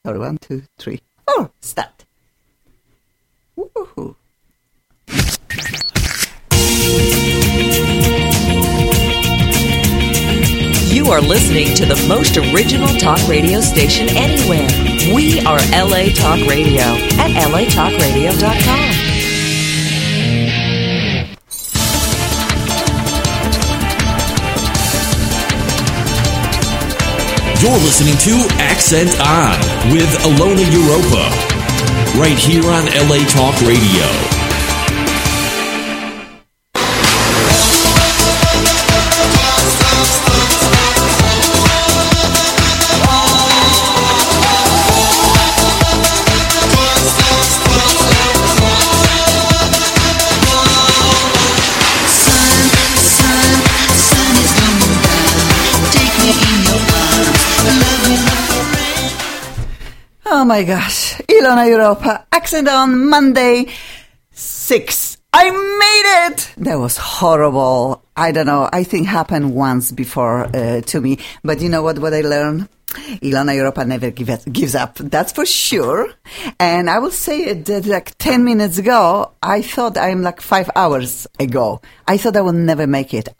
Sorry, 1, 2, 3, 4. Start. Woohoo. You are listening to the most original talk radio station anywhere. We are LA Talk Radio at latalkradio.com. You're listening to Accent On with Alona Europa, right here on LA Talk Radio. Oh my gosh, Alona Europa, Accent On Monday 6. I made it! That was horrible. I don't know, I think happened once before to me. But you know what I learned? Alona Europa never gives up, that's for sure. And I will say that like 10 minutes ago, I thought I'm like 5 hours ago. I thought I will never make it.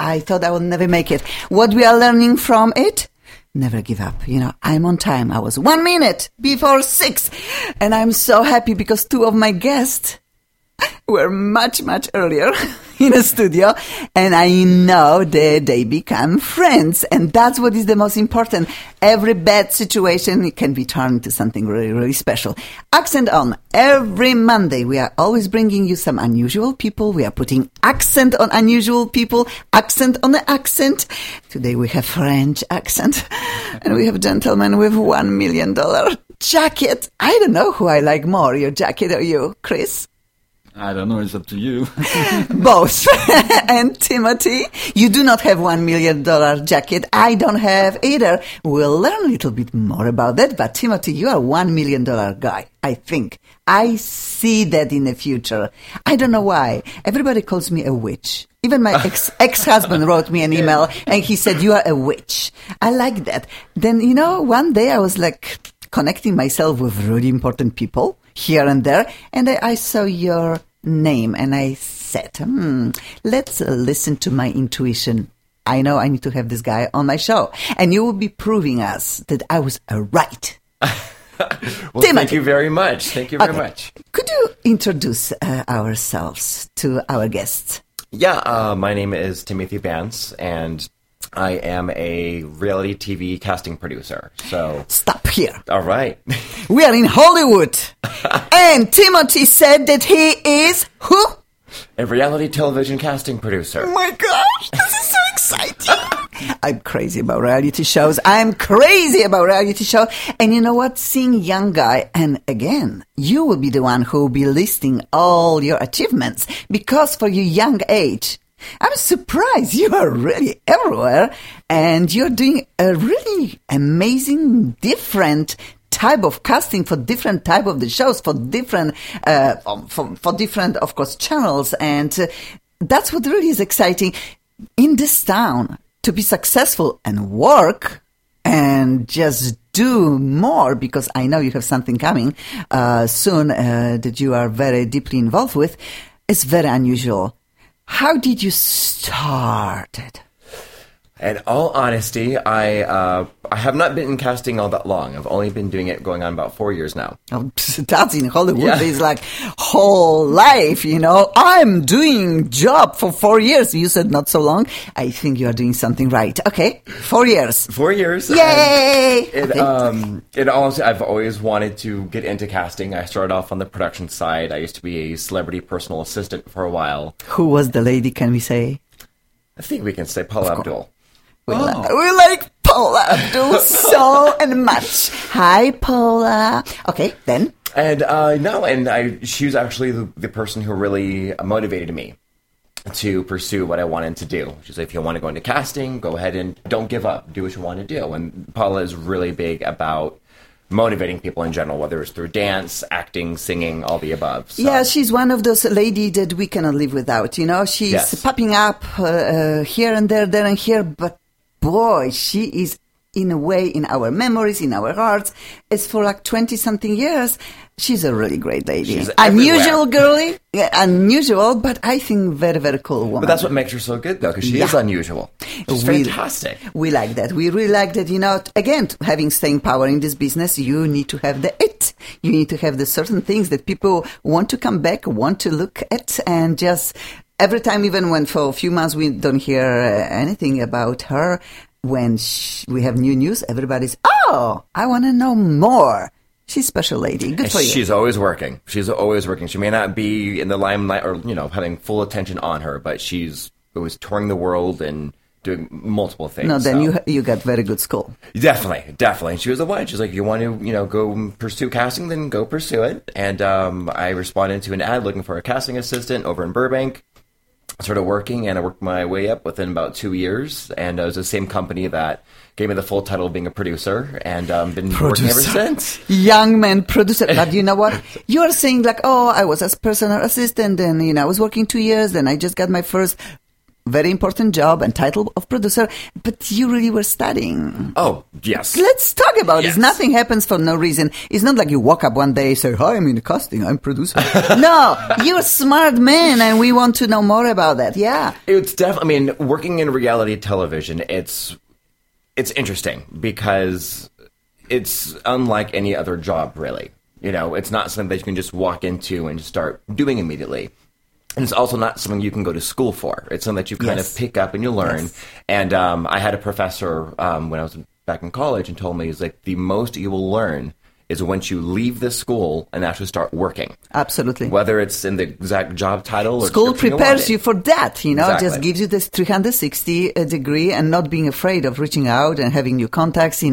What we are learning from it? Never give up. You know, I'm on time. I was 1 minute before 6. And I'm so happy because two of my guests were much, much earlier in the studio. And I know that they become friends. And that's what is the most important. Every bad situation can be turned into something really, really special. Accent On. Every Monday, we are always bringing you some unusual people. We are putting accent on unusual people. Accent on the accent. Today we have French accent. And we have a gentleman with $1 million jacket. I don't know who I like more, your jacket or you, Chris? I don't know, it's up to you. Both. And Timothy, you do not have $1 million jacket. I don't have either. We'll learn a little bit more about that. But Timothy, you are $1 million guy, I think. I see that in the future. I don't know why. Everybody calls me a witch. Even my ex-husband wrote me an email and he said, you are a witch. I like that. Then, you know, one day I was like connecting myself with really important people here and there. And I saw your name and I said, let's listen to my intuition. I know I need to have this guy on my show. And you will be proving us that I was right. Well, thank you very much. Thank you very much. Could you introduce ourselves to our guests? Yeah, my name is Timothy Vance, and I am a reality TV casting producer. So stop here. All right. We are in Hollywood. And Timothy said that he is who? A reality television casting producer. Oh my gosh, this is so exciting. I'm crazy about reality shows. And you know what? Seeing young guy, and again, you will be the one who will be listing all your achievements. Because for your young age, I'm surprised you are really everywhere. And you're doing a really amazing, different type of casting for different type of the shows, for different, for different, of course, channels. And that's what really is exciting in this town. To be successful and work and just do more, because I know you have something coming soon that you are very deeply involved with, is very unusual. How did you start it? In all honesty, I have not been in casting all that long. I've only been doing it going on about 4 years now. Oh, that's in Hollywood. Yeah. It's like whole life, you know. I'm doing job for 4 years. You said not so long. I think you are doing something right. Okay, 4 years. 4 years. Yay! I've always wanted to get into casting. I started off on the production side. I used to be a celebrity personal assistant for a while. Who was the lady, can we say? I think we can say Paula Abdul. We like Paula Abdul so much. Hi, Paula. Okay, then. And she was actually the person who really motivated me to pursue what I wanted to do. She said, if you want to go into casting, go ahead and don't give up. Do what you want to do. And Paula is really big about motivating people in general, whether it's through dance, acting, singing, all the above. So. Yeah, she's one of those ladies that we cannot live without. You know, she's popping up here and there and here, but boy, she is in a way, in our memories, in our hearts, is for like 20-something years. She's a really great lady. She's unusual girly, unusual, but I think very, very cool woman. But that's what makes her so good, though, because she is unusual. She's fantastic. We like that. We really like that, again, having staying power in this business, you need to have the it. You need to have the certain things that people want to come back, want to look at, and just every time, even when for a few months we don't hear anything about her, when we have new news, everybody's, I want to know more. She's a special lady. Good for you. She's always working. She's always working. She may not be in the limelight or, having full attention on her, but she's always touring the world and doing multiple things. No, then you got very good school. Definitely. And she was a what? She's like, you want to, go pursue casting, then go pursue it. And I responded to an ad looking for a casting assistant over in Burbank. I started working, and I worked my way up within about 2 years. And it was the same company that gave me the full title of being a producer, and been working ever since. Young man producer. But you know what? You are saying like, I was a personal assistant, and I was working 2 years, then I just got my first very important job and title of producer, but you really were studying. Oh, yes. Let's talk about this. Nothing happens for no reason. It's not like you woke up one day and say, hi, I'm in the casting, I'm producer. No, you're a smart man, and we want to know more about that. Yeah. It's definitely, working in reality television, it's interesting because it's unlike any other job, really. It's not something that you can just walk into and just start doing immediately. And it's also not something you can go to school for. It's something that you kind of pick up and you learn. Yes. And I had a professor when I was back in college and told me, he's like, the most you will learn is once you leave this school and actually start working. Absolutely. Whether it's in the exact job title or school prepares you for that, Exactly. Just gives you this 360 degree and not being afraid of reaching out and having new contacts,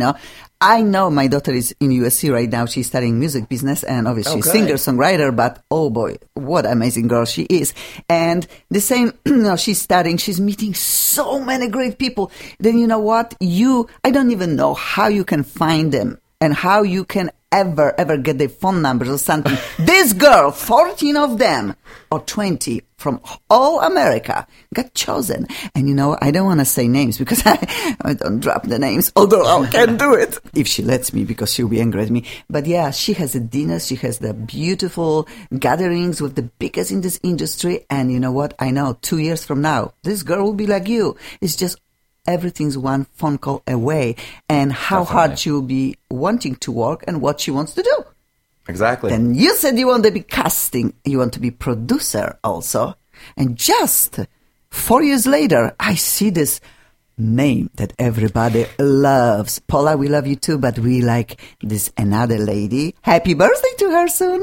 I know my daughter is in USC right now. She's studying music business and obviously singer-songwriter, but oh boy, what an amazing girl she is. And the same, she's studying, she's meeting so many great people. Then you know what? I don't even know how you can find them and how you can ever get their phone numbers or something. This girl, 14 of them, or 20 from all America, got chosen. And I don't want to say names because I don't drop the names, although I can do it if she lets me, because she'll be angry at me. But yeah, she has the dinners, she has the beautiful gatherings with the biggest in this industry. And you know what? I know 2 years from now, this girl will be like you. It's just everything's one phone call away, and how hard she will be wanting to work and what she wants to do. Exactly. And you said you want to be casting, you want to be producer also. And just 4 years later, I see this name that everybody loves. Paula, we love you too, but we like this another lady. Happy birthday to her soon.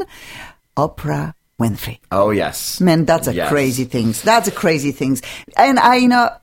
Oprah Winfrey. Oh, yes. Man, that's a crazy thing. That's a crazy thing. And I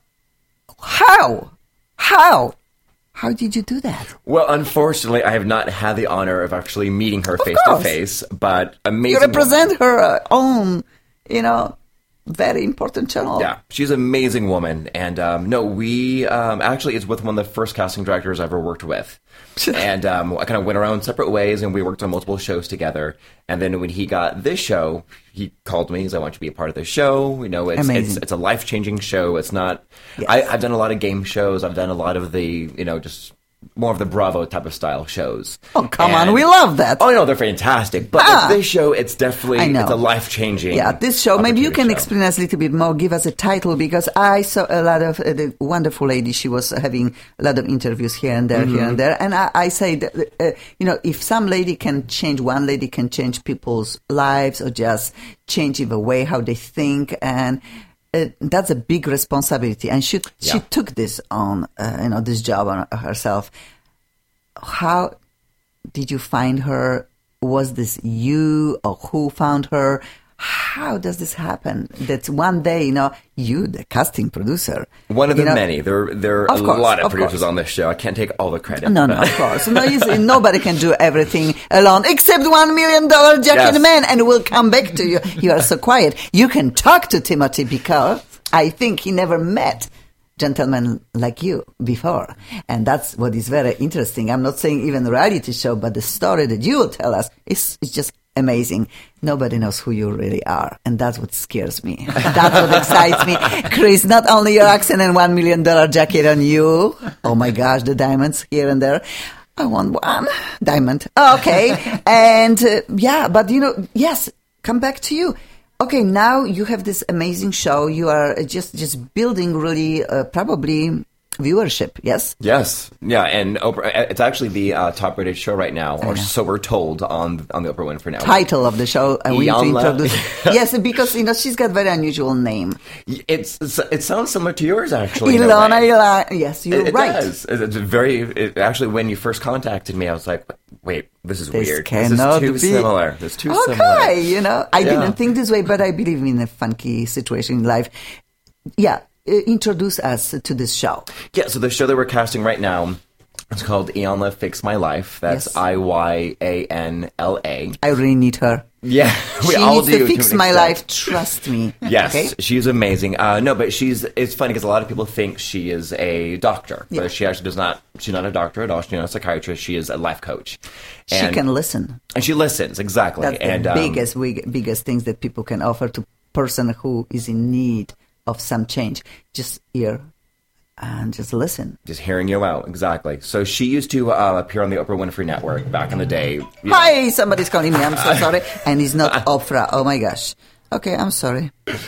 How did you do that? Well, unfortunately, I have not had the honor of actually meeting her face to face, but amazing. You represent her own, very important channel. Yeah, she's an amazing woman. And we actually, it's with one of the first casting directors I ever worked with. And I kind of went around separate ways, and we worked on multiple shows together. And then when he got this show, he called me. He said, I want you to be a part of this show. It's a life-changing show. It's not... Yes. I've done a lot of game shows. I've done a lot of the, just more of the Bravo type of style shows. Oh, come on. We love that. Oh, no, they're fantastic. But with this show, it's definitely it's a life-changing... Yeah, this show. Maybe you can explain us a little bit more. Give us a title, because I saw a lot of the wonderful lady. She was having a lot of interviews here and there, here and there. And I say that, if some lady can change, one lady can change people's lives or just change the way how they think. And... that's a big responsibility, and she took this on, this job on herself. How did you find her? Was this you, or who found her? How does this happen? That one day, you, the casting producer. One of the many. There are a lot of producers on this show. I can't take all the credit. No, of course. No, nobody can do everything alone except $1 million Jack in the Man, and we'll come back to you. You are so quiet. You can talk to Timothy because I think he never met gentlemen like you before. And that's what is very interesting. I'm not saying even reality show, but the story that you will tell us is just amazing. Nobody knows who you really are. And that's what scares me. That's what excites me. Chris, not only your accent and $1 million jacket on you. Oh my gosh, the diamonds here and there. I want one diamond. Okay. And but yes, come back to you. Okay, now you have this amazing show. You are just building really probably viewership, yes? Yes. Yeah, and Oprah, it's actually the top-rated show right now, or so we're told on the Oprah Winfrey Network. Title of the show, we need to introduce. Yes, because she's got a very unusual name. It sounds similar to yours, actually. Ilona. Yes, you're right. It does. It's actually, when you first contacted me, I was like, wait, this is weird. This is too similar. It's too similar. Okay, I didn't think this way, but I believe in a funky situation in life. Yeah. Introduce us to this show. Yeah, so the show that we're casting right now, it's called Iyanla Fix My Life. That's Iyanla. I really need her. Yeah, we all do. She needs to fix my life, trust me. Yes, okay? She's amazing. No, but it's funny because a lot of people think she is a doctor, but she actually does not. She's not a doctor at all. She's not a psychiatrist. She is a life coach. And she can listen. And she listens, exactly. That's the biggest things that people can offer to person who is in need of some change. Just hear and just listen. Just hearing you out, exactly. So she used to appear on the Oprah Winfrey Network back in the day. Hi, somebody's calling me. I'm so sorry. And it's not Oprah. Oh my gosh. Okay, I'm sorry.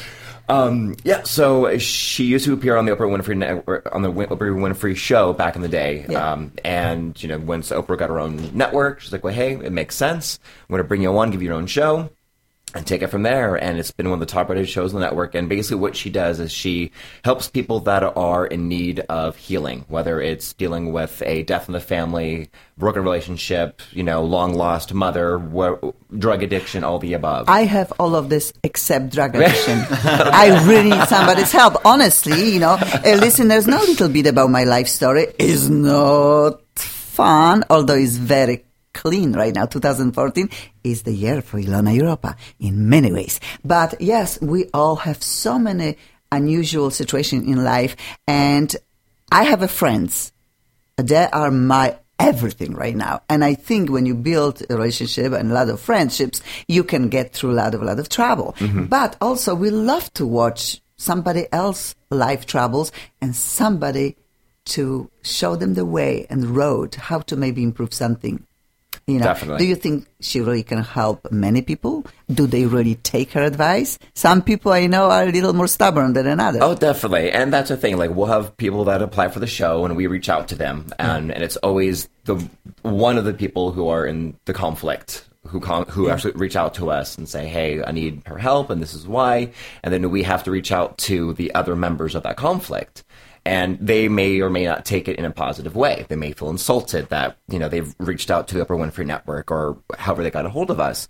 So she used to appear on the Oprah Winfrey Network, on the Oprah Winfrey Show back in the day. Yeah. And once Oprah got her own network, she's like, well, hey, it makes sense. I'm going to bring you on, give you your own show, and take it from there. And it's been one of the top-rated shows on the network. And basically what she does is she helps people that are in need of healing, whether it's dealing with a death in the family, broken relationship, long-lost mother, drug addiction, all the above. I have all of this except drug addiction. I really need somebody's help. Honestly, listeners know a little bit about my life story. It's not fun, although it's very clean right now. 2014 is the year for Ilona Europa in many ways. But yes, we all have so many unusual situations in life. And I have friends. They are my everything right now. And I think when you build a relationship and a lot of friendships, you can get through a lot of trouble. Mm-hmm. But also we love to watch somebody else's life troubles and somebody to show them the way and the road, how to maybe improve something. Definitely. Do you think she really can help many people? Do they really take her advice? Some people I know are a little more stubborn than another. Oh, definitely. And that's the thing. Like, we'll have people that apply for the show and we reach out to them. And it's always one of the people who are in the conflict who actually reach out to us and say, hey, I need her help and this is why. And then we have to reach out to the other members of that conflict. And they may or may not take it in a positive way. They may feel insulted that, they've reached out to the Oprah Winfrey Network or however they got a hold of us.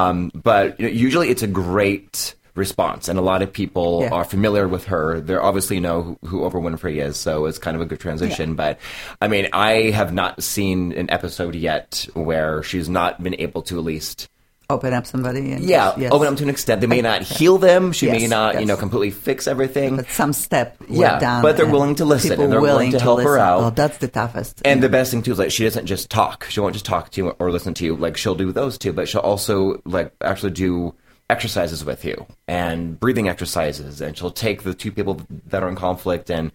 But usually it's a great response. And a lot of people are familiar with her. They obviously know who Oprah Winfrey is. So it's kind of a good transition. Yeah. But I have not seen an episode yet where she's not been able to at least open up somebody. And open up to an extent. They may not heal them. She may not, completely fix everything. But some step down. But they're willing to listen and they're willing to help her out. Oh, that's the toughest. And the best thing too is she doesn't just talk. She won't just talk to you or listen to you. Like she'll do those too, but she'll also actually do exercises with you and breathing exercises. And she'll take the two people that are in conflict and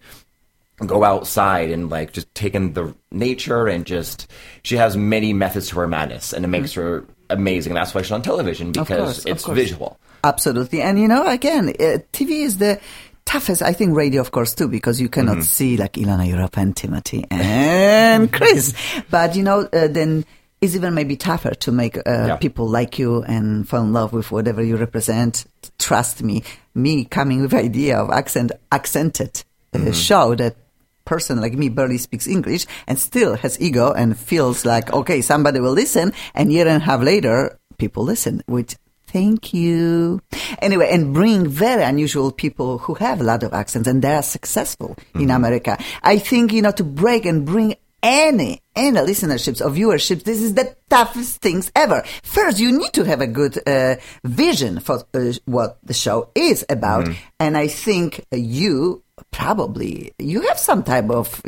go outside and just take in the nature and she has many methods to her madness and it makes her amazing. That's why she's on television, because it's visual. Absolutely. And again, TV is the toughest. I think radio, of course, too, because you cannot see Ilona Europa and Timothy and Chris. But then it's even maybe tougher to make people like you and fall in love with whatever you represent. Trust me coming with the idea of accented show that person like me barely speaks English and still has ego and feels like, okay, somebody will listen, and year and a half later, people listen, which, thank you. Anyway, and bring very unusual people who have a lot of accents, and they are successful in America. I think, to break and bring any listenerships or viewerships, this is the toughest things ever. First, you need to have a good vision for what the show is about. And I think you probably you have some type of,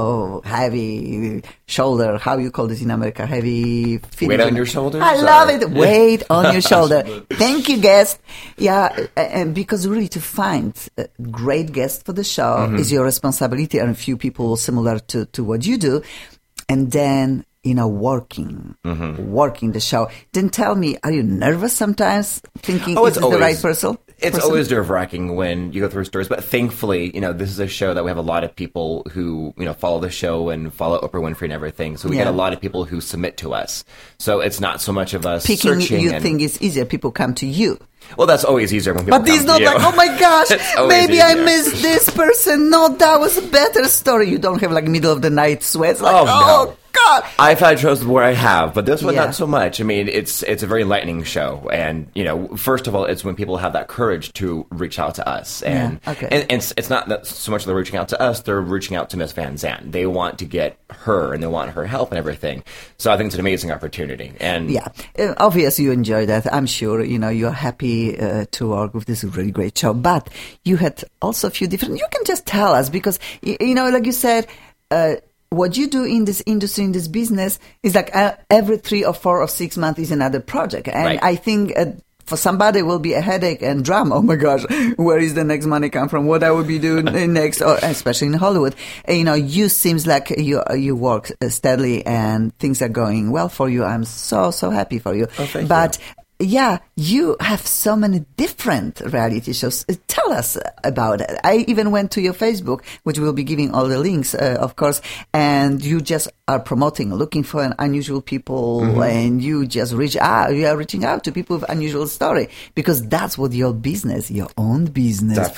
heavy shoulder. How you call this in America? Heavy feeling. Weight on your shoulders? I love it. Weight on your shoulder. Thank you, guest. Yeah, and because really to find a great guest for the show is your responsibility, and a few people similar to what you do. And then, working the show. Then tell me, are you nervous sometimes thinking, is this the right person? It's always nerve-wracking when you go through stories, but thankfully, this is a show that we have a lot of people who, follow the show and follow Oprah Winfrey and everything. So we get a lot of people who submit to us. So it's not so much of us picking. Searching. You think it's easier? People come to you. Well, that's always easier when people But come it's to not you. like, oh my gosh, maybe I easier. missed this person. No, that was a better story. You don't have like middle of the night sweats. Like, Oh, no. God. I've had shows where I have, but this one Yeah. not so much. I mean, it's a very enlightening show, and first of all, it's when people have that courage to reach out to us, and Yeah, okay. and it's not that so much they're reaching out to us; they're reaching out to Miss Van Zandt. They want to get her, and they want her help and everything. So I think it's an amazing opportunity. And Yeah, obviously you enjoy that. I'm sure, you're happy to work with this really great show. But you had also a few different, you can just tell us because, like you said, what you do in this industry, in this business, is like every 3 or 4 or 6 months is another project. And Right. I think for somebody it will be a headache and drama. Oh my gosh, where is the next money come from? What I will be doing next, or especially in Hollywood. You seems like you work steadily and things are going well for you. I'm so happy for you. Oh, thank But yeah, you have so many different reality shows. Tell us about it. I even went to your Facebook, which we'll be giving all the links, of course, and you just are promoting, looking for unusual people, and you just you are reaching out to people with unusual story, because that's what your business, your own business,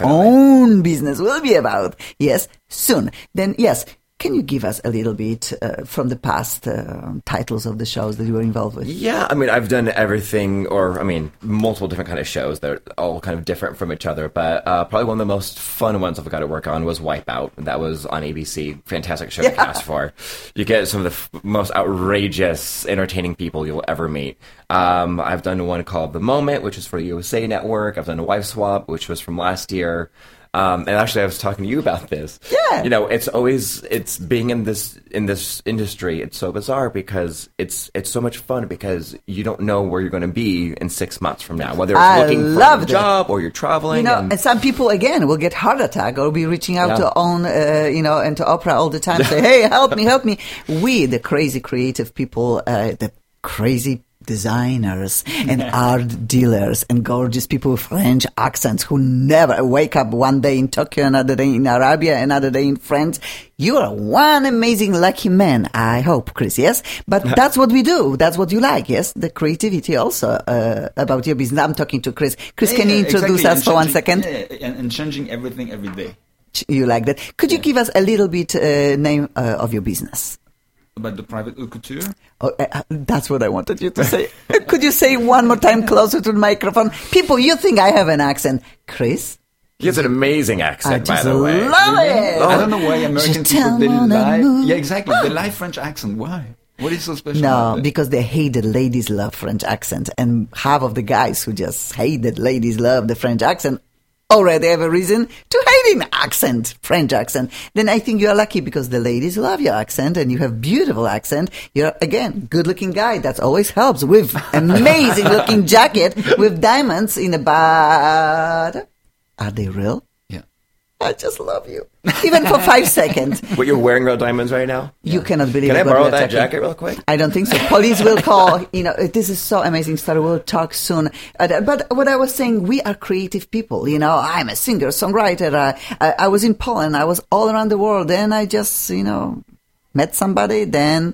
will be about. Yes, soon. Then, yes. Can you give us a little bit from the past titles of the shows that you were involved with? Yeah, I mean, I've done everything, multiple different kind of shows that are all kind of different from each other. But probably one of the most fun ones I've got to work on was Wipeout. That was on ABC. Fantastic show to cast for. You get some of the most outrageous, entertaining people you'll ever meet. I've done one called The Moment, which is for the USA Network. I've done a Wife Swap, which was from last year. And actually, I was talking to you about this. Yeah. It's being in this industry. It's so bizarre because it's so much fun because you don't know where you're going to be in 6 months from now, whether it's looking for a job or you're traveling. And some people again will get heart attack or be reaching out to own, and to Oprah all the time. Say, hey, help me. We, the crazy creative people, the crazy designers and art dealers and gorgeous people with French accents who never wake up one day in Tokyo, another day in Arabia, another day in France. You are one amazing lucky man, I hope, Chris, yes? But that's what we do. That's what you like, yes? The creativity also about your business. I'm talking to Chris. Chris, can you introduce us for 1 second? Yeah, and changing everything every day. You like that. Could you give us a little bit name of your business? About the private haute couture? Oh, that's what I wanted you to say. Could you say one more time closer to the microphone? People, you think I have an accent. Chris? He has an amazing accent, by just the way. love it. I don't know why American Je people, they t'aime, mon lie. amour. Yeah, exactly. They lie French accent. Why? What is so special No, about that? because they hate that ladies love French accent. And half of the guys who just hate that ladies love the French accent already have a reason to hate an accent, French accent. Then I think you're lucky because the ladies love your accent and you have beautiful accent. You're, again, good-looking guy. That always helps with amazing-looking jacket with diamonds in the bottom. Are they real? Yeah. I just love you. Even for 5 seconds. What, you're wearing real diamonds right now? You cannot believe Can it. I what borrow we are that talking. jacket real quick? I don't think so. Police will call. This is so amazing story. We'll talk soon. But what I was saying, we are creative people. I'm a singer, songwriter. I was in Poland. I was all around the world. Then I just, met somebody. Then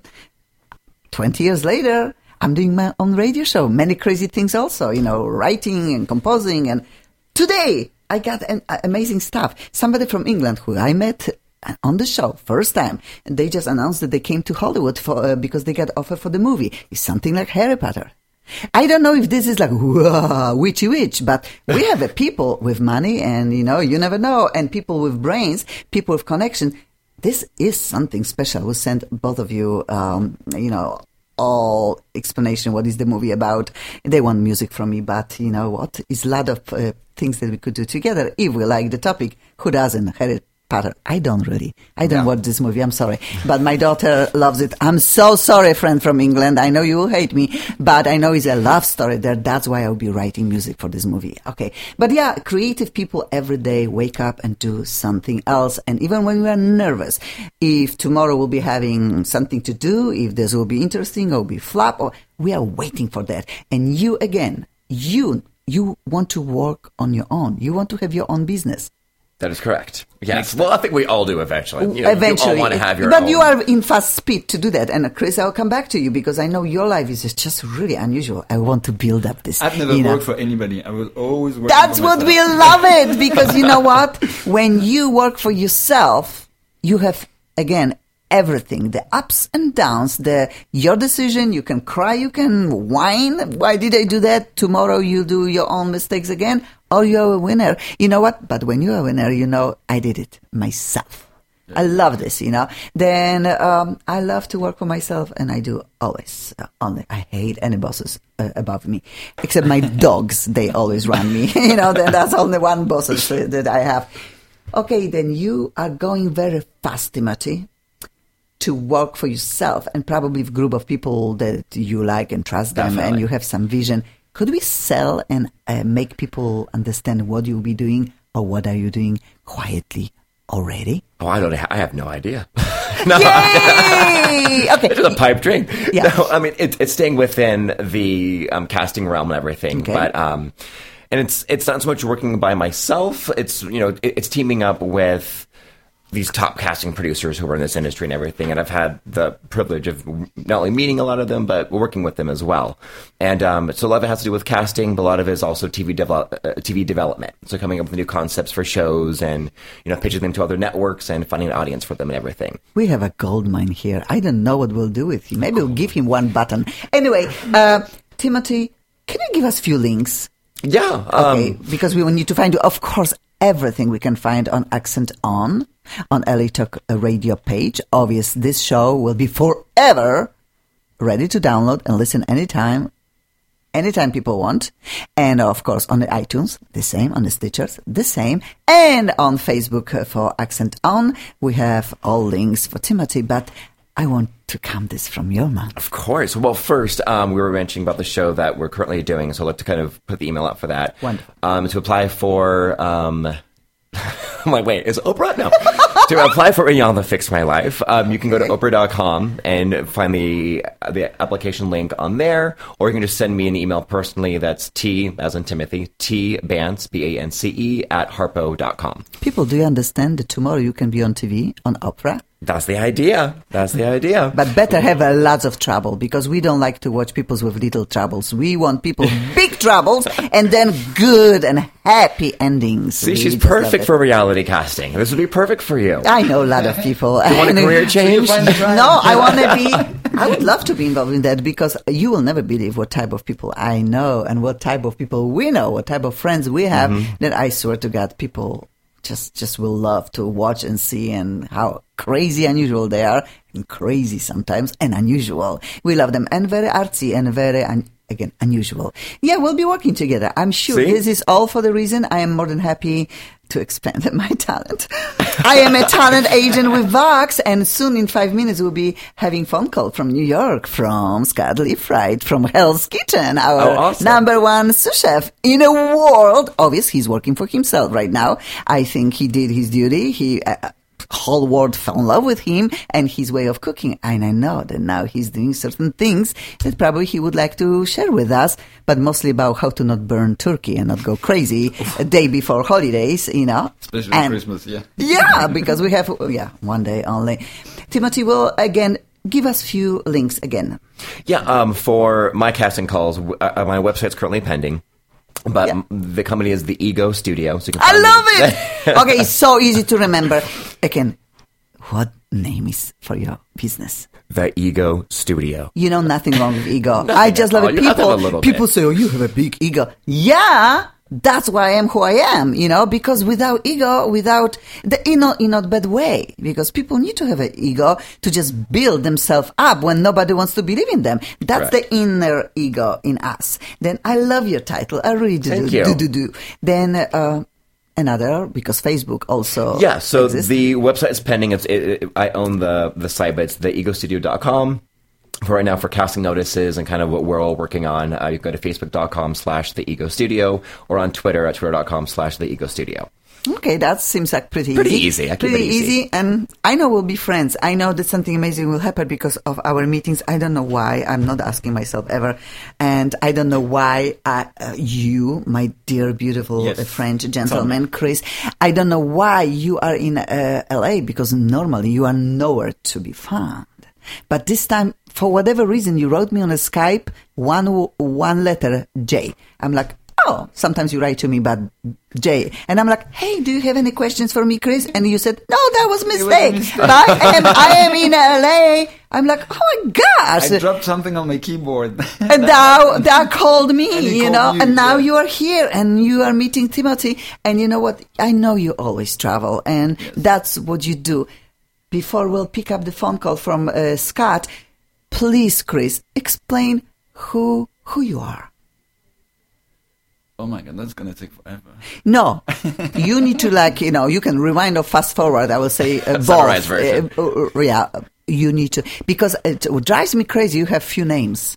20 years later, I'm doing my own radio show. Many crazy things also, writing and composing. And today, I got amazing stuff. Somebody from England who I met on the show first time, and they just announced that they came to Hollywood for because they got offer for the movie. It's something like Harry Potter. I don't know if this is like witchy witch, but we have people with money, and you never know, and people with brains, people with connection. This is something special. We'll send both of you, all explanation. What is the movie about? They want music from me, but you know what? It's a lot of things that we could do together if we like the topic. Who doesn't? Harry Potter. I don't watch this movie. I'm sorry. But my daughter loves it. I'm so sorry, friend from England. I know you will hate me, but I know it's a love story there. That's why I'll be writing music for this movie. Okay. But yeah, creative people every day wake up and do something else. And even when we are nervous, if tomorrow we'll be having something to do, if this will be interesting or be flop, or we are waiting for that. And you, again, you want to work on your own. You want to have your own business. That is correct. Yes. Well, I think we all do eventually. Eventually. You all want to have your own. But you are in fast speed to do that. And Chris, I'll come back to you because I know your life is just really unusual. I want to build up this. I've never worked for anybody. I will always work That's for what myself. we love it. Because you know what? When you work for yourself, you have, again, everything, the ups and downs, your decision, you can cry, you can whine. Why did I do that? Tomorrow you'll do your own mistakes again, or you're a winner. You know what? But when you're a winner, you know, I did it myself. I love this, you know. Then I love to work for myself, and I do always. Only I hate any bosses above me, except my dogs. They always run me. You know, then that's only one boss that I have. Okay, then you are going very fast, Timothy, to work for yourself and probably a group of people that you like and trust them. Definitely. And you have some vision. Could we sell and make people understand what you'll be doing or what are you doing quietly already? Oh, I have no idea. No. Yay! Okay. It's just a pipe dream. Yeah. No, I mean, it's staying within the casting realm and everything. Okay. But, and it's not so much working by myself. It's, it's teaming up with these top casting producers who are in this industry and everything. And I've had the privilege of not only meeting a lot of them, but working with them as well. And so a lot of it has to do with casting, but a lot of it is also TV development. So coming up with new concepts for shows and, pitching them to other networks and finding an audience for them and everything. We have a gold mine here. I don't know what we'll do with him. Maybe we'll give him one button. Anyway, Timothy, can you give us a few links? Yeah. Okay, because we will need to find, of course, everything we can find on Accent On LA Talk radio page. Obviously, this show will be forever ready to download and listen anytime people want. And of course, on the iTunes, the same. On the Stitchers, the same. And on Facebook for Accent On, we have all links for Timothy. But I want to come this from your mouth. Of course. Well, first, we were mentioning about the show that we're currently doing, so I'd like to kind of put the email out for that. Wonderful. To apply for... I'm like, wait, is Oprah? No. To apply for Rihanna Fix My Life, you can go to Oprah.com and find the application link on there, or you can just send me an email personally. That's T, as in Timothy, Bance, BANCE, @harpo.com. People, do you understand that tomorrow you can be on TV, on Oprah? That's the idea. But better have lots of trouble, because we don't like to watch people with little troubles. We want people with big troubles and then good and happy endings. See, We she's just love perfect it. for reality casting. This would be perfect for you. I know a lot of people. You want a career change? No, I would love to be involved in that, because you will never believe what type of people I know and what type of people we know, what type of friends we have, that I swear to God, people just will love to watch and see, and how crazy unusual they are, and crazy sometimes, and unusual. We love them, and very artsy, and very, again, unusual. Yeah, we'll be working together. I'm sure this is all for the reason I am more than happy to expand my talent. I am a talent agent with Vox, and soon in 5 minutes we'll be having phone call from New York, from Scott Leafright, from Hell's Kitchen, our awesome. number one sous chef in the world. Obviously, he's working for himself right now. I think he did his duty. He whole world fell in love with him and his way of cooking. And I know that now he's doing certain things that probably he would like to share with us, but mostly about how to not burn turkey and not go crazy a day before holidays, Especially Christmas, yeah. Yeah, because we have, one day only. Timothy will, again, give us few links again. Yeah, for my casting calls, my website's currently pending. But the company is the Ego Studio. So you can I find love me. it! Okay, it's so easy to remember. Again, what name is for your business? The Ego Studio. You know, nothing wrong with ego. I just love it. You have to have a little People bit. say, oh, you have a big ego. Yeah, that's why I am who I am, because without ego, without in a bad way, because people need to have an ego to just build themselves up when nobody wants to believe in them. That's the inner ego in us. Then I love your title. I really do. Thank you. Do. Then, another, because Facebook also exists. The website is pending. I own the site, but it's theegostudio.com. For right now, for casting notices and kind of what we're all working on, you go to facebook.com/theegostudio or on Twitter at twitter.com/theegostudio. Okay, that seems like pretty easy. Pretty easy. And I know we'll be friends. I know that something amazing will happen because of our meetings. I don't know why. I'm not asking myself ever. And I don't know why you, my dear, beautiful French gentleman, Chris, I don't know why you are in LA, because normally you are nowhere to be found. But this time, for whatever reason, you wrote me on a Skype, one letter, J. I'm like, oh, sometimes you write to me, but J. And I'm like, hey, do you have any questions for me, Chris? And you said, no, that was a mistake. But I am in LA. I'm like, oh my gosh. I dropped something on my keyboard. And thou called me, and now you are here and you are meeting Timothy. And you know what? I know you always travel, and that's what you do. Before we'll pick up the phone call from Scott, please, Chris, explain who you are. Oh my God, that's going to take forever. No, you need to you can rewind or fast forward. I will say both. Summarized version. You need to, because it drives me crazy. You have few names.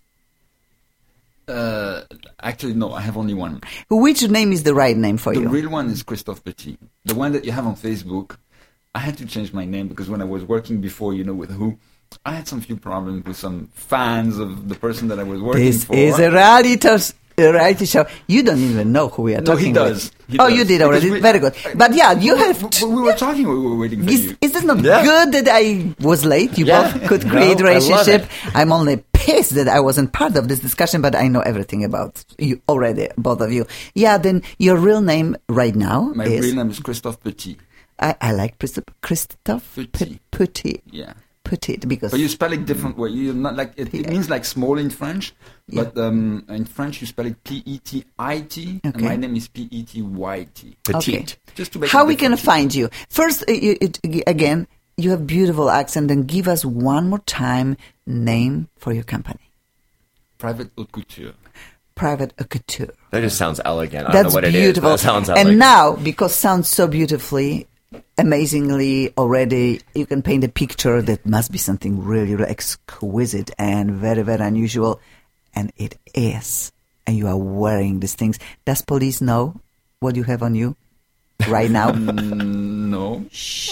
Actually, no, I have only one. Which name is the right name for you? The real one is Christophe Petit. The one that you have on Facebook, I had to change my name because when I was working before, with who, I had some few problems with some fans of the person that I was working for. This is a reality show. You don't even know who we are talking with. He does. You did already. Very good. But you have... We were talking, we were waiting for you. Is this not good that I was late? You both could create a relationship. I'm only pissed that I wasn't part of this discussion, but I know everything about you already, both of you. Yeah, then your real name right now My real name is Christophe Petit. I like Christophe Petit. Yeah. Petit, because... But you spell it different way. You're not like it means like small in French, but in French you spell it Petit, and my name is Petty. Petite. Okay. Just to make how we can find you? First, again, you have beautiful accent, and give us one more time name for your company. Private Haute Couture. Private Haute Couture. That just sounds elegant. I That's don't know what beautiful. It is, but it sounds elegant. And now, because it sounds so beautifully, amazingly already, you can paint a picture that must be something really, really exquisite and very, very unusual. And it is. And you are wearing these things. Does police know what you have on you right now? No.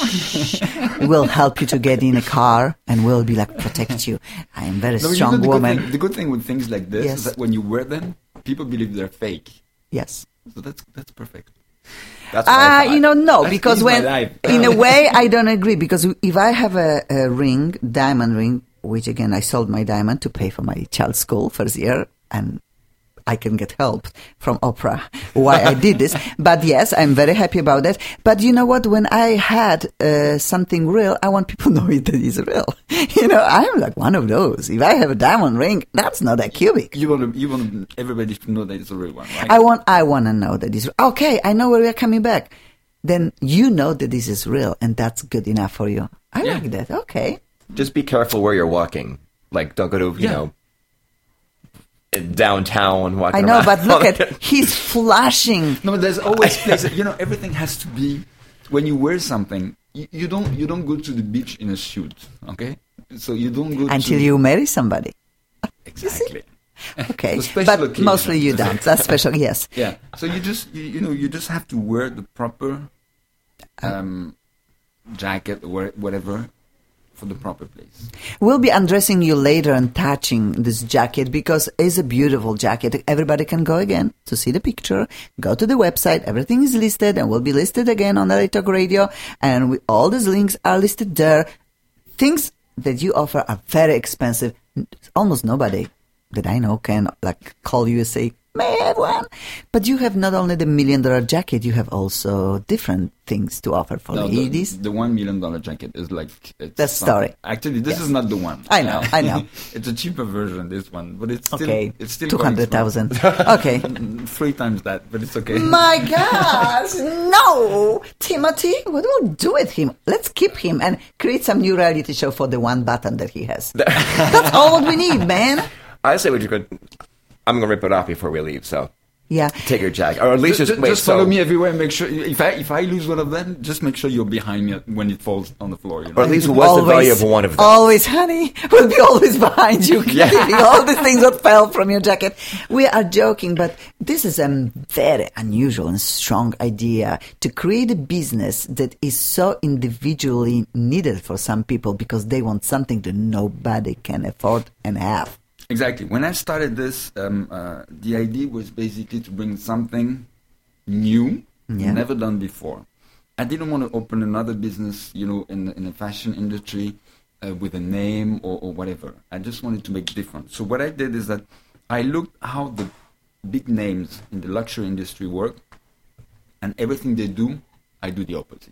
We'll help you to get in a car and we'll be protect you. I am a very strong woman. The good thing with things like this is that when you wear them, people believe they're fake. Yes. So that's perfect. That's what I thought. No, That's because in a way, I don't agree. Because if I have a ring, diamond ring, which again, I sold my diamond to pay for my child's school first year, and I can get help from Oprah why I did this. But yes, I'm very happy about that. But you know what? When I had something real, I want people to know that it's real. I'm like one of those. If I have a diamond ring, that's not that cubic. You want everybody to know that it's a real one, right? I want to know that it's real. Okay, I know where we are coming back. Then you know that this is real, and that's good enough for you. I like that. Okay. Just be careful where you're walking. Don't go to, downtown walking I know, around. but look at, he's flashing. No, but there's always places, everything has to be, when you wear something, you don't go to the beach in a suit, okay? So you don't go until you marry somebody. Exactly. Okay, but occasion. Mostly you don't. That's special, yes. Yeah. So you just have to wear the proper jacket or whatever for the proper place. We'll be undressing you later and touching this jacket because it's a beautiful jacket. Everybody can go again to see the picture. Go to the website. Everything is listed and will be listed again on LA Talk Radio. And all these links are listed there. Things that you offer are very expensive. Almost nobody that I know can call you and say, May I have one? But you have not only the $1 million jacket, you have also different things to offer for ladies. The $1 million jacket is like... It's the story. Actually, this is not the one. I know. It's a cheaper version, this one. But it's still... Okay, it's still 200,000. Okay. 3 times that, but it's okay. My gosh, no! Timothy, what do we do with him? Let's keep him and create some new reality show for the one button that he has. That's all what we need, man. I say we could. I'm going to rip it off before we leave, so... Yeah. Take your jacket. Or at least just follow me everywhere and make sure... If I lose one of them, just make sure you're behind me when it falls on the floor. You know? Or at least what's the value of one of them? Always, honey. We'll be always behind you. Keeping all the things that fell from your jacket. We are joking, but this is a very unusual and strong idea to create a business that is so individually needed for some people because they want something that nobody can afford and have. Exactly. When I started this, the idea was basically to bring something new, never done before. I didn't want to open another business, in the fashion industry with a name or whatever. I just wanted to make different. So what I did is that I looked how the big names in the luxury industry work, and everything they do, I do the opposite.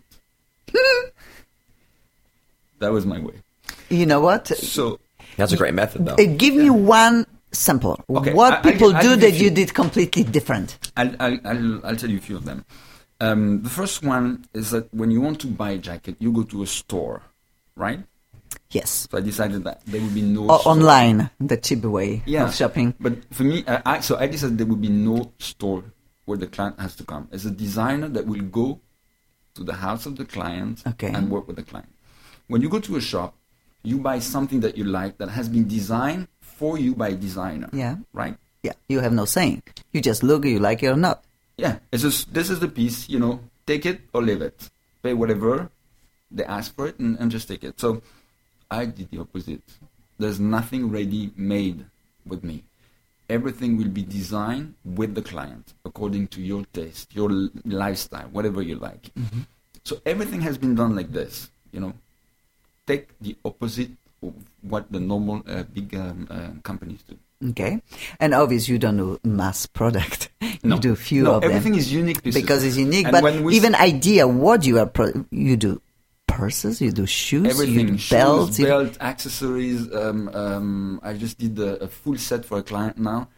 That was my way. You know what? So... That's a great method, though. Give me one sample. Okay, what people do that you did completely different? I'll tell you a few of them. The first one is that when you want to buy a jacket, you go to a store, right? Yes. So I decided that there would be no store. Online, the cheap way of shopping. But for me, I decided there would be no store where the client has to come. It's a designer that will go to the house of the client and work with the client. When you go to a shop, you buy something that you like that has been designed for you by a designer. Yeah. Right? Yeah. You have no saying. You just look, you like it or not. Yeah. It's just, this is the piece, take it or leave it. Pay whatever they ask for it and just take it. So I did the opposite. There's nothing ready made with me. Everything will be designed with the client according to your taste, your lifestyle, whatever you like. Mm-hmm. So everything has been done like this, Take the opposite of what the normal big companies do. Okay. And obviously you don't do mass product. No. You do few of them. Everything is unique pieces. Because it's unique. And but even idea, what you are... you do purses, you do shoes, everything. You do belts. Belt, accessories. I just did a full set for a client now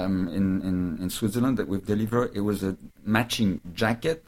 in Switzerland that we've delivered. It was a matching jacket,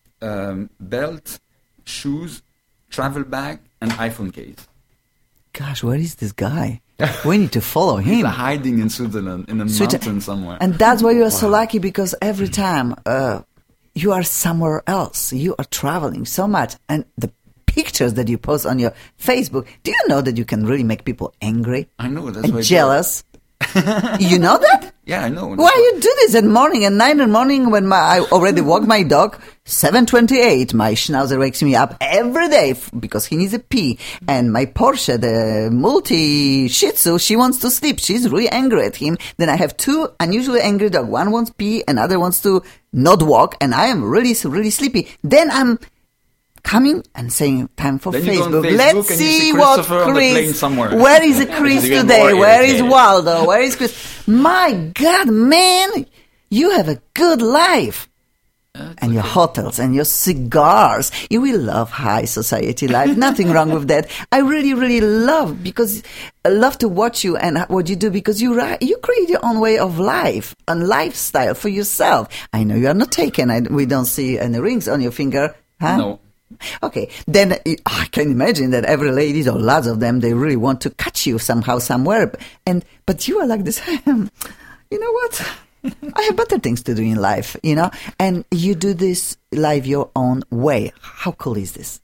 belt, shoes, travel bag, and iPhone case. Gosh, where is this guy? We need to follow him. He's hiding in Switzerland, in a mountain somewhere. And that's why you are so lucky, because every time you are somewhere else, you are traveling so much. And the pictures that you post on your Facebook, do you know that you can really make people angry? I know. That's and why jealous. You know that? Yeah, I know. Why you do this at morning, at 9 in the morning when I already walk my dog? 7:28, my schnauzer wakes me up every day because he needs a pee. And my Porsche, the multi Shih Tzu, she wants to sleep. She's really angry at him. Then I have 2 unusually angry dogs. One wants pee, another wants to not walk, and I am really, really sleepy. Then I'm coming and saying, time for Facebook. Let's see what Chris... Where is Chris today? Where is Waldo? Where is Chris? My God, man, you have a good life. And your hotels and your cigars. You will love high society life. Nothing wrong with that. I really, really love, because I love to watch you and what you do, because you create your own way of life and lifestyle for yourself. I know you are not taken. We don't see any rings on your finger. Huh? No. Okay, then I can imagine that every lady, or lots of them, they really want to catch you somehow, somewhere. But you are like this. You know what? I have better things to do in life, and you do this life your own way. How cool is this?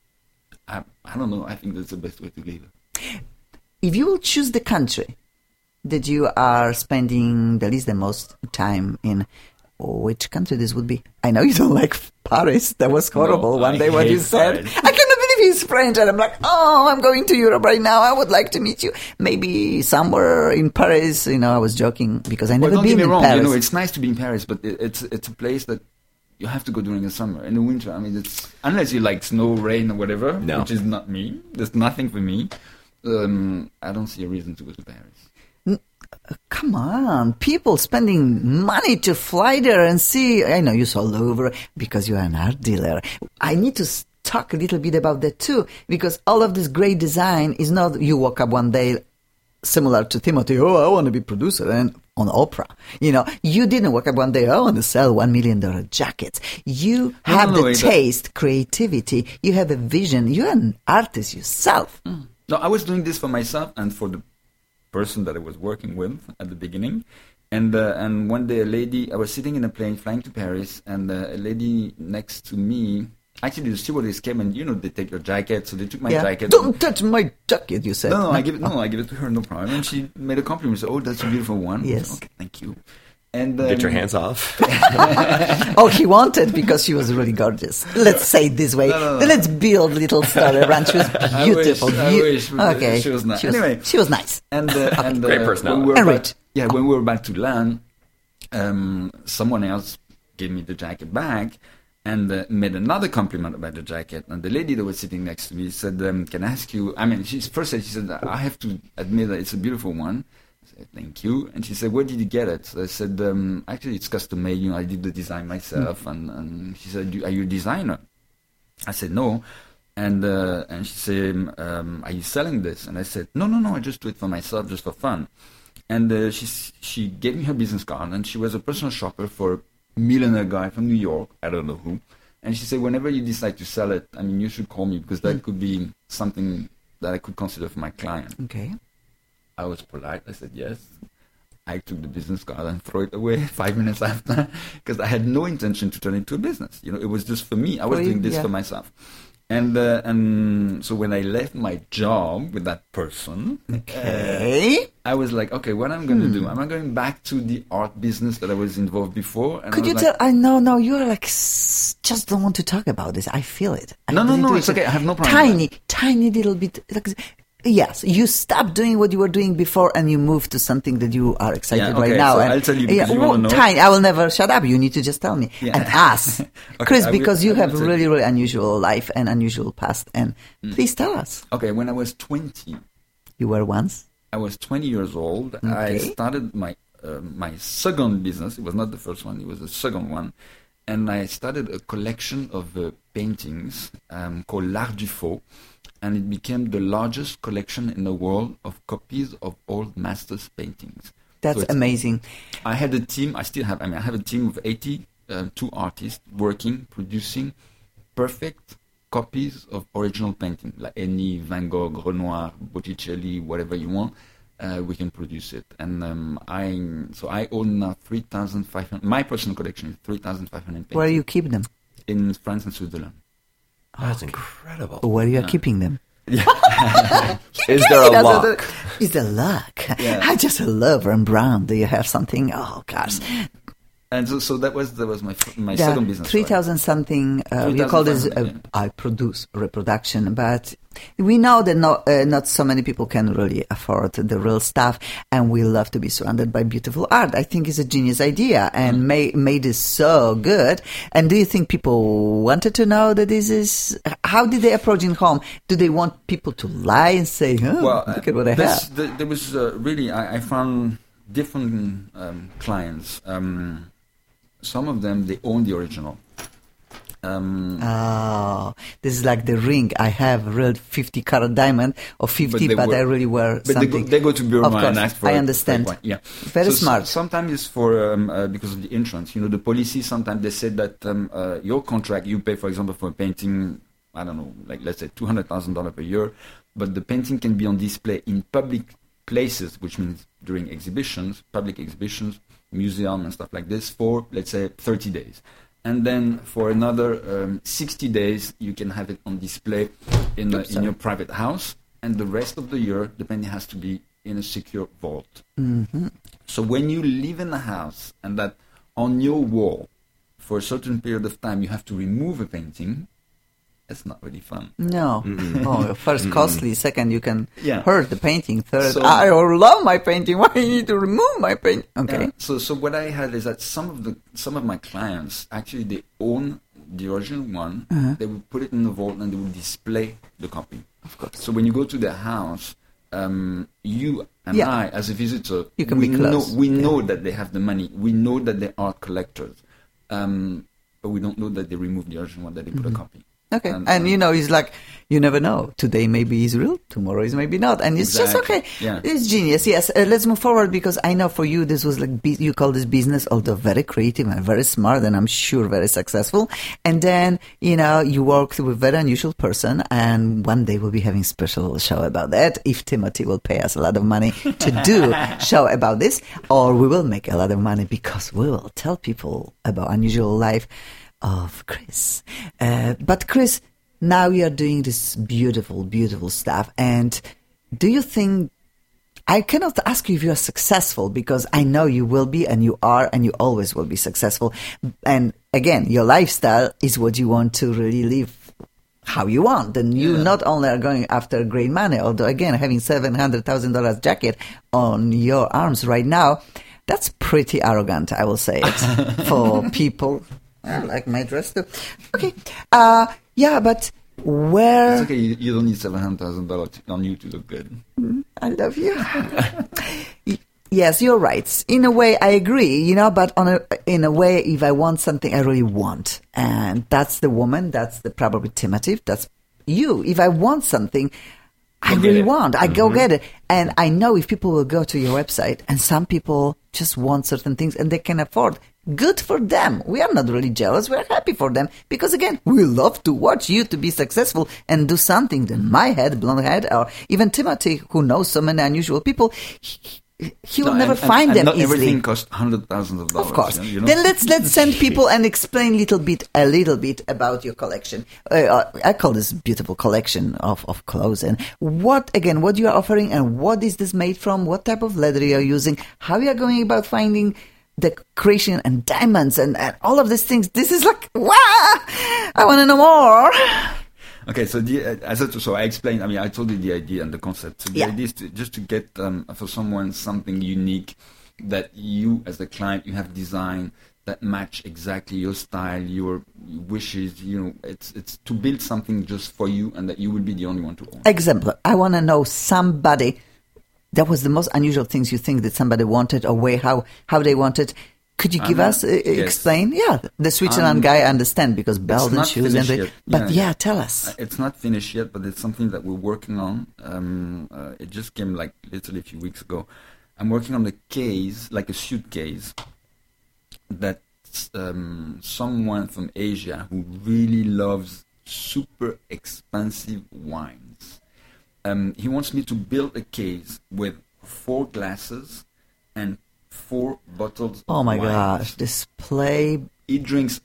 I don't know. I think that's the best way to live. If you will choose the country that you are spending the most time in, which country this would be? I know you don't like Paris. That was horrible one day what you said. Paris. I cannot believe he's French. And I'm like, I'm going to Europe right now. I would like to meet you. Maybe somewhere in Paris. I was joking because I never been in Paris. It's nice to be in Paris, but it's a place that you have to go during the summer. In the winter, I mean, it's unless you like snow, rain, or whatever, which is not me. There's nothing for me. I don't see a reason to go to Paris. come on, people spending money to fly there and see. I know you saw Louvre because you are an art dealer. I need to talk a little bit about that too, because all of this great design is not you woke up one day similar to Timothy, I want to be producer and on Oprah. You didn't wake up one day, I want to sell $1 million jackets. You have the taste, creativity, you have a vision, you're an artist yourself. No, I was doing this for myself and for the person that I was working with at the beginning. And one day I was sitting in a plane flying to Paris, and a lady next to me, actually the stewardess came and, they take your jacket, so they took my jacket. Don't touch my jacket, you said. No, I give it to her, no problem. And she made a compliment, said, that's a beautiful one. Yes. Said, okay, thank you. And get your hands off. He wanted because she was really gorgeous. Let's say it this way. No. Let's build a little story around. She was beautiful. I wish. Okay. She was nice. Anyway, she was nice. And great personality. When we were about to land, someone else gave me the jacket back and made another compliment about the jacket. And the lady that was sitting next to me said, "Can I ask you?" I mean, she said, "I have to admit that it's a beautiful one." I said, "Thank you." And she said, "Where did you get it?" So I said, "Actually, it's custom made. I did the design myself." And she said, "Are you a designer?" I said, "No." And she said, "Are you selling this?" And I said, No, I just do it for myself, just for fun." And she gave me her business card, and she was a personal shopper for a millionaire guy from New York, I don't know who. And she said, "Whenever you decide to sell it, you should call me, because that could be something that I could consider for my client." Okay. I was polite. I said yes. I took the business card and threw it away 5 minutes after, because I had no intention to turn it into a business. It was just for me. I was doing this for myself. And so when I left my job with that person, I was like, okay, what am I going to do? Am I going back to the art business that I was involved before? And could you tell? No, you're like, just don't want to talk about this. I feel it. No, it's okay. I have no problem. Tiny little bit. Yes, you stopped doing what you were doing before and you moved to something that you are excited right now. So and I'll tell you because you want to know. Tiny, I will never shut up. You need to just tell me. And ask. Chris, because you have a really, really unusual life and unusual past. And please tell us. Okay, when I was 20. You were once? I was 20 years old. Okay. I started my second business. It was not the first one. It was the second one. And I started a collection of paintings called L'Art du Faux. And it became the largest collection in the world of copies of old masters' paintings. That's amazing. I had a team, I still have, I have a team of 82 artists working, producing perfect copies of original painting, like any Van Gogh, Renoir, Botticelli, whatever you want, we can produce it. And I own now 3,500, my personal collection is 3,500 paintings. Where do you keep them? In France and Switzerland. That's incredible. Where you are keeping them? Is there a lock? Is there luck? Yeah. I just love Rembrandt. Do you have something? Oh gosh! And so that was my second business. 3,000 something. You call this I produce reproduction, but we know that not so many people can really afford the real stuff, and we love to be surrounded by beautiful art. I think it's a genius idea and made it so good. And do you think people wanted to know that this is? How did they approach in home? Do they want people to lie and say, look at what I have? There was really, I found different clients. Some of them, they own the original. This is like the ring. I have a real 50-carat diamond or 50, but I really wear something. They go to Burma and ask for I understand. One. Yeah. Very smart. Sometimes it's for because of the insurance. The policy, sometimes they said that your contract, you pay, for example, for a painting, I don't know, like let's say $200,000 per year, but the painting can be on display in public places, which means during exhibitions, public exhibitions, museum and stuff like this for, let's say, 30 days. And then for another 60 days, you can have it on display in your private house. And the rest of the year, the painting has to be in a secure vault. Mm-hmm. So when you live in a house and that on your wall, for a certain period of time, you have to remove a painting, it's not really fun. No. First costly, second you can hurt the painting, third I love my painting, why do you need to remove my painting? Okay. So what I had is that some of my clients, actually they own the original one, they would put it in the vault and they would display the copy. Of course. So when you go to their house, you and I, as a visitor, You can be close. We know that they have the money. We know that they are collectors, but we don't know that they remove the original, that they put a copy. Okay, and you know, it's like, you never know. Today maybe is real, tomorrow is maybe not, and it's just okay. Yeah. It's genius. Yes, let's move forward, because I know for you this was like you call this business, although very creative and very smart, and I'm sure very successful. And then you worked with a very unusual person, and one day we'll be having special show about that. If Timothy will pay us a lot of money to do show about this, or we will make a lot of money because we will tell people about unusual life of Chris. But Chris, now you are doing this beautiful, beautiful stuff. And do you think, I cannot ask you if you are successful, because I know you will be, and you are, and you always will be successful. And again, your lifestyle is what you want to really live how you want. And you not only are going after great money, although again, having $700,000 jacket on your arms right now, that's pretty arrogant, I will say it, for people. I like my dress too. Okay. But where... It's okay, you don't need $700,000 on you to look good. I love you. Yes, you're right. In a way, I agree, but in a way, if I want something, I really want. And that's the woman, that's probably Timothy, that's you. If I want something, I really want. I go get it. And I know if people will go to your website, and some people just want certain things and they can afford, good for them. We are not really jealous. We are happy for them, because again, we love to watch you to be successful and do something that my head, blonde head, or even Timothy, who knows so many unusual people, he will never find them not easily. Everything costs $100,000. Of course. Then let's send people and explain a little bit about your collection. I call this beautiful collection of clothes. And what you are offering, and what is this made from? What type of leather you are using? How you are going about finding the creation and diamonds and all of these things. This is like, wow! I want to know more. Okay, so I explained. I mean, I told you the idea and the concept. So the idea is just to get for someone something unique that you, as a client, you have designed that match exactly your style, your wishes. It's to build something just for you, and that you will be the only one to own. Example: I want to know somebody. That was the most unusual things you think that somebody wanted, or how they wanted. Could you give us, explain? Yeah, the Switzerland guy I understand, because belts and shoes. Tell us. It's not finished yet, but it's something that we're working on. It just came like literally a few weeks ago. I'm working on a case, like a suitcase, that someone from Asia who really loves super expensive wines. He wants me to build a case with 4 glasses and 4 bottles of wine. Gosh, display. He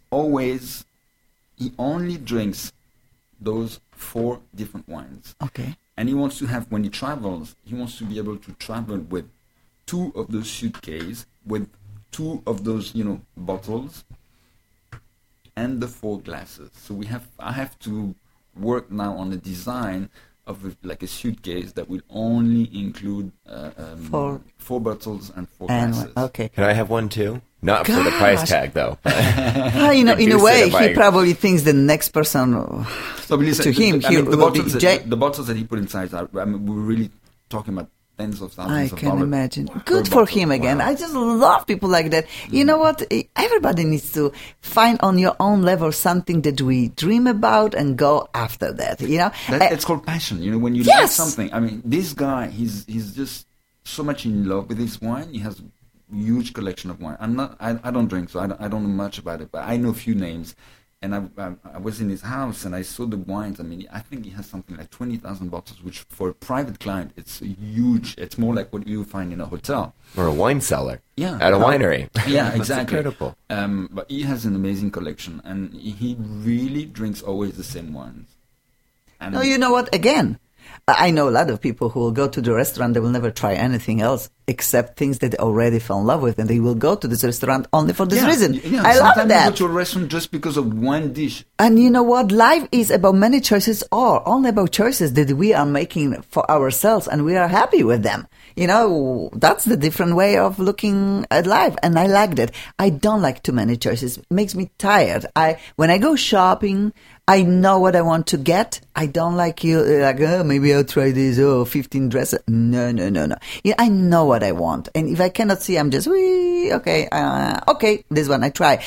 only drinks those 4 different wines. Okay. And he wants to have, when he travels, he wants to be able to travel with 2 of those suitcases, with 2 of those, bottles, and the 4 glasses. So I have to work now on the design of a suitcase that will only include 4 bottles and 4 glasses. Okay. Can I have one too? Not for the price tag, though. In a way, he probably thinks the next person to him, the bottles that he put inside, we're really talking about tens of thousands of dollars. I can imagine. Good for him again. Wow. I just love people like that. You know what? Everybody needs to find on your own level something that we dream about and go after that. It's called passion. When you like something. I mean, this guy, he's just so much in love with his wine. He has a huge collection of wine. I don't drink, so I don't know much about it, but I know a few names. And I was in his house and I saw the wines. I mean, I think he has something like 20,000 bottles, which for a private client, it's huge. It's more like what you find in a hotel. Or a wine cellar. Yeah. At a winery. Yeah, exactly. That's incredible. But he has an amazing collection, and he really drinks always the same wines. And no, you know what? Again, I know a lot of people who will go to the restaurant, they will never try anything else except things that they already fell in love with, and they will go to this restaurant only for this reason. Yeah, I love that. You go to a restaurant just because of one dish. And you know what? Life is about many choices, or only about choices that we are making for ourselves, and we are happy with them. That's the different way of looking at life, and I like that. I don't like too many choices. It makes me tired. When I go shopping, I know what I want to get. I don't like you, like, oh, maybe I'll try this, 15 dresses. No. Yeah, I know what I want. And if I cannot see, I'm just, okay, this one I try.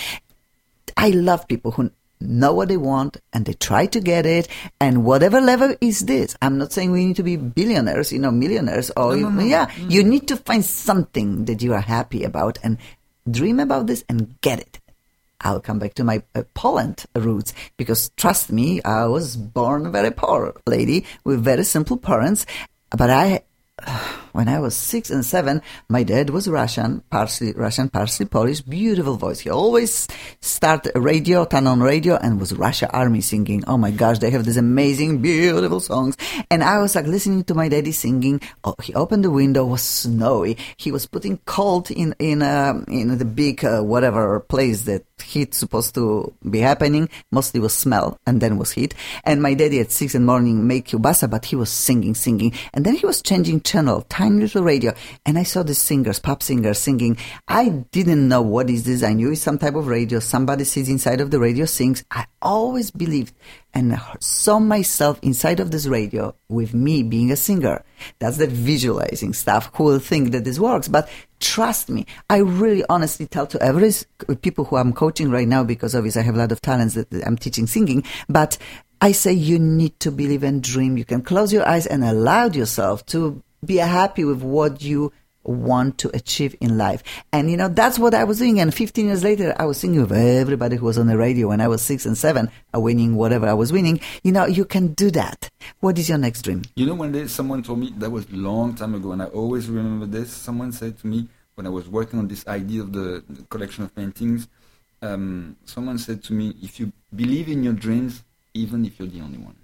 I love people who know what they want and they try to get it. And whatever level is this, I'm not saying we need to be billionaires, millionaires. Or you need to find something that you are happy about and dream about this and get it. I'll come back to my Poland roots because trust me, I was born a very poor lady with very simple parents. But when I was 6 and 7, my dad was Russian, partially Polish, beautiful voice. He always started turn on radio, and was Russia Army singing. Oh my gosh, they have these amazing, beautiful songs. And I was like listening to my daddy singing. Oh, he opened the window, it was snowy. He was putting cold in the big whatever place that heat supposed to be happening. Mostly was smell and then was heat. And my daddy at 6 in the morning make kielbasa, but he was singing. And then he was changing channel, tiny little radio. And I saw the singers, pop singers singing. I didn't know what is this. I knew it's some type of radio. Somebody sits inside of the radio, sings. I always believed and saw myself inside of this radio with me being a singer. That's the visualizing stuff. Who will think that this works? But trust me, I really honestly tell to every people who I'm coaching right now, because obviously I have a lot of talents that I'm teaching singing, but I say you need to believe and dream. You can close your eyes and allow yourself to be happy with what you want to achieve in life. And, that's what I was doing. And 15 years later, I was singing with everybody who was on the radio when I was 6 and 7, winning whatever I was winning. You can do that. What is your next dream? One day someone told me, that was a long time ago, and I always remember this. Someone said to me, when I was working on this idea of the collection of paintings, someone said to me, if you believe in your dreams, even if you're the only one.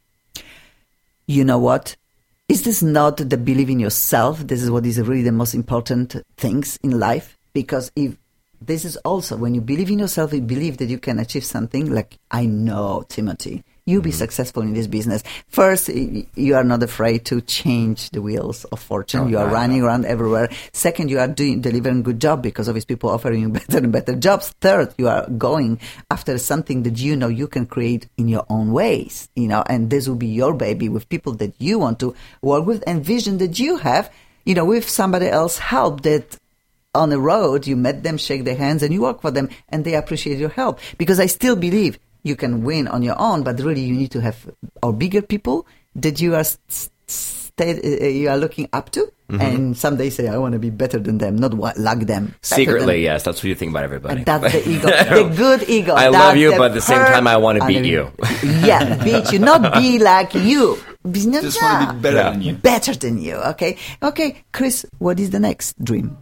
You know what? Is this not the belief in yourself? This is what is really the most important things in life. Because if this is also, when you believe in yourself, you believe that you can achieve something. Like, I know, Timothy, you'll be successful in this business. First, you are not afraid to change the wheels of fortune. You are running around everywhere. Second, you are delivering good job because obviously people offering you better and better jobs. Third, you are going after something that you can create in your own ways, and this will be your baby with people that you want to work with and vision that you have, with somebody else's help that on the road, you met them, shake their hands, and you work for them, and they appreciate your help. Because I still believe you can win on your own, but really you need to have bigger people that you are looking up to, and someday say, I want to be better than them, not like them. Secretly, yes, that's what you think about everybody. And that's the ego, the good ego. I love you, but at the same time, I want to beat you. Yeah, beat you, not be like you. Just want to be better than you. Better than you, okay? Okay, Chris, what is the next dream?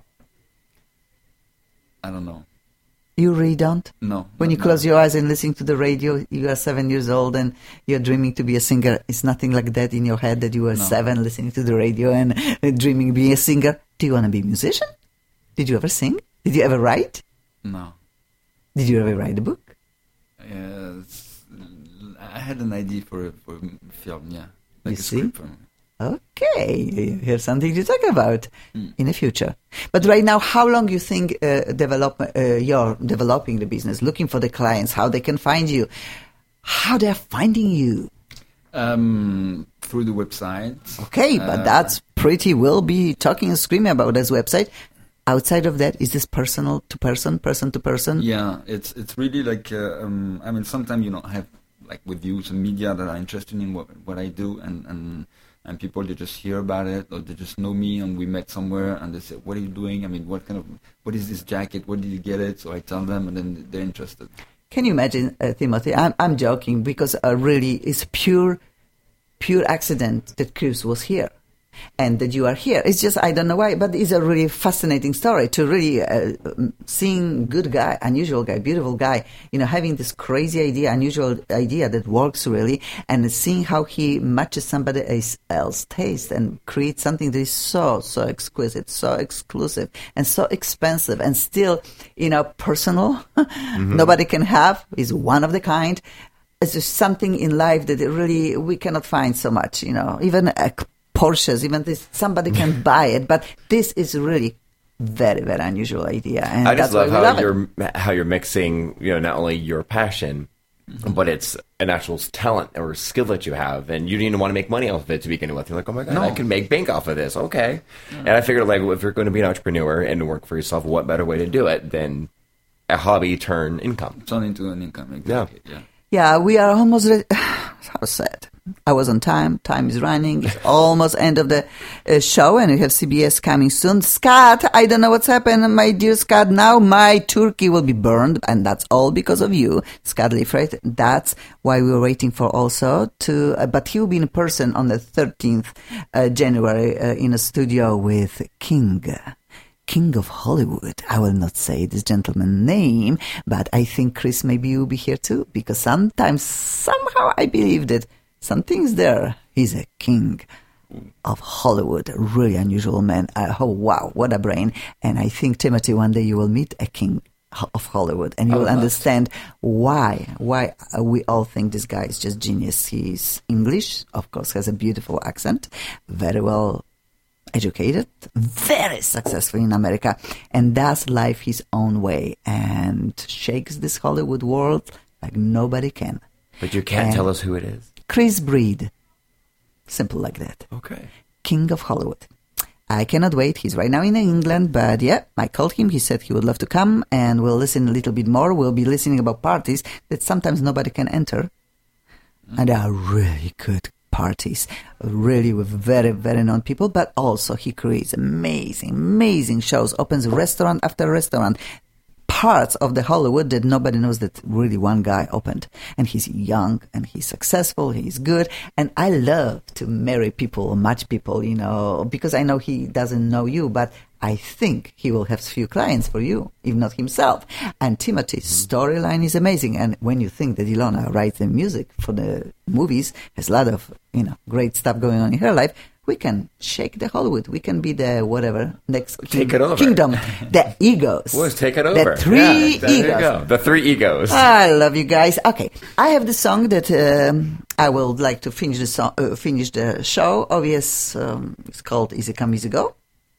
I don't know. You really don't? No. When you close your eyes and listen to the radio, you are 7 years old and you're dreaming to be a singer. It's nothing like that in your head that you were 7 listening to the radio and dreaming being a singer. Do you want to be a musician? Did you ever sing? Did you ever write? No. Did you ever write a book? Yes. I had an idea for a film, yeah. Like you a see? script film. Okay, here's something to talk about in the future. But right now, how long you think you're developing the business, looking for the clients, how they can find you, how they're finding you? Through the website. Okay, but that's pretty. We'll be talking and screaming about this website. Outside of that, is this personal to person to person? Yeah, it's really like, sometimes, I have like with you some media that are interested in what I do and people, they just hear about it or they just know me and we met somewhere and they say, what are you doing? I mean, what is this jacket? Where did you get it? So I tell them and then they're interested. Can you imagine, Timothy? I'm joking because really it's pure accident that Chris was here and that you are here. It's just, I don't know why, but it's a really fascinating story to really seeing good guy, unusual guy, beautiful guy, having this crazy idea, unusual idea that works really, and seeing how he matches somebody else's taste and creates something that is so exquisite, so exclusive, and so expensive, and still, personal. Nobody can have, is one of the kind. It's just something in life that really we cannot find so much, even Porsches, even this, somebody can buy it, but this is really very, very unusual idea. And I just that's love why we love how you're mixing, not only your passion but it's an actual talent or skill that you have, and you didn't even want to make money off of it to begin with. You're like, oh my God, I can make bank off of this. Okay. And I figured, like, if you're going to be an entrepreneur and work for yourself, what better way to do it than a hobby turn income? Turn into an income, exactly. Yeah. Yeah, we are almost ready. How sad. I was on time. Time is running. It's almost end of the show, and we have CBS coming soon. Scott, I don't know what's happened, my dear Scott. Now my turkey will be burned, and that's all because of you, Scott Liefreit. That's why we were waiting for also to, but he will be in person on the 13th January in a studio with King of Hollywood. I will not say this gentleman's name, but I think, Chris, maybe you'll be here too, because somehow I believe that something's there. He's a king of Hollywood, a really unusual man. Oh, wow, what a brain. And I think, Timothy, one day you will meet a king of Hollywood, and you will understand why we all think this guy is just genius. He's English, of course, has a beautiful accent, very well educated, very successful in America, and does life his own way and shakes this Hollywood world like nobody can. But you can't tell us who it is. Chris Breed. Simple like that. Okay. King of Hollywood. I cannot wait. He's right now in England, but yeah, I called him. He said he would love to come, and we'll listen a little bit more. We'll be listening about parties that sometimes nobody can enter, and they are really good parties, really with very, very known people, but also he creates amazing shows, opens restaurant after restaurant, parts of the Hollywood that nobody knows that really one guy opened. And he's young, and he's successful, he's good, and I love to marry people, match people, because I know he doesn't know you, but I think he will have few clients for you, if not himself. And Timothy's storyline is amazing. And when you think that Ilona writes the music for the movies, has a lot of, great stuff going on in her life, we can shake the Hollywood. We can be the whatever next take it over. Kingdom, the egos. Let's take it over. The three egos. There you go. The three egos. I love you guys. Okay, I have the song that I would like to finish the show. Obvious, it's called Easy Come Easy Go.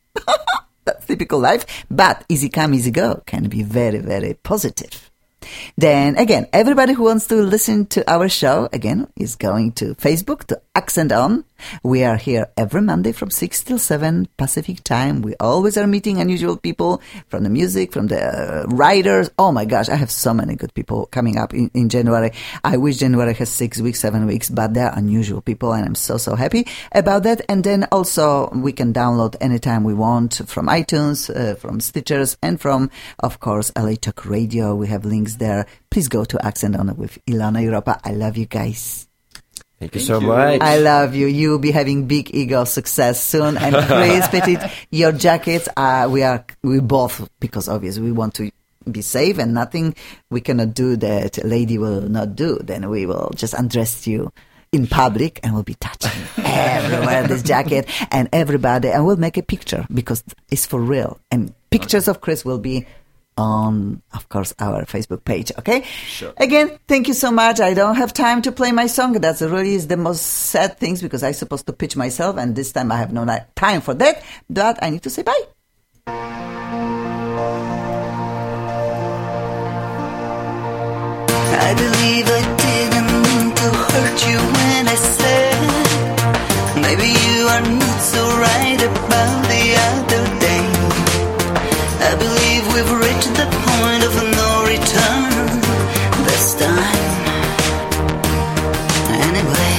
That's typical life, but easy come, easy go can be very, very positive. Then again, everybody who wants to listen to our show, again, is going to Facebook, to Accent On. We are here every Monday from 6 till 7 Pacific time. We always are meeting unusual people from the music, from the writers. Oh my gosh, I have so many good people coming up in January. I wish January has 6 weeks, 7 weeks, but they're unusual people, and I'm so happy about that. And then also we can download anytime we want from iTunes, from Stitchers, and from, of course, LA Talk Radio. We have links there. Please go to Accent On with Ilona Europa. I love you guys. Thank you so much. I love you. You'll be having big ego success soon. And Chris Petit, your jackets, we both, because obviously we want to be safe, and nothing we cannot do that a lady will not do. Then we will just undress you in public, and we'll be touching everywhere this jacket and everybody, and we'll make a picture because it's for real. And pictures of Chris will be on, of course, our Facebook page, okay? Sure. Again, thank you so much. I don't have time to play my song. That's really is the most sad things, because I'm supposed to pitch myself, and this time I have no time for that, but I need to say bye. I believe I didn't mean to hurt you when I said maybe you are not so right about the other day. I believe we've reached the point of no return this time. Anyway,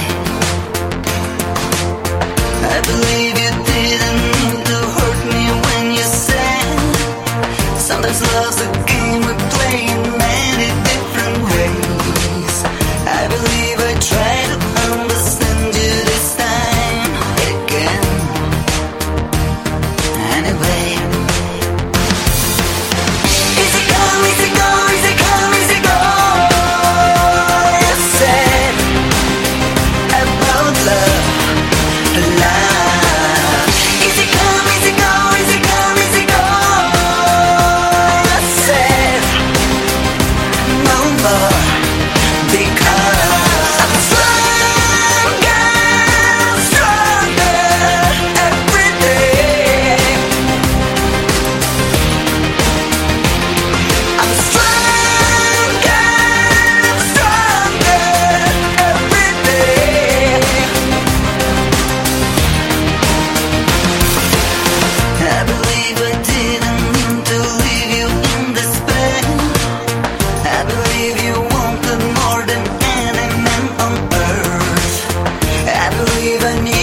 I believe you didn't mean to hurt me when you said sometimes love's a game we play in many different ways. I believe I try to understand you this time again. even you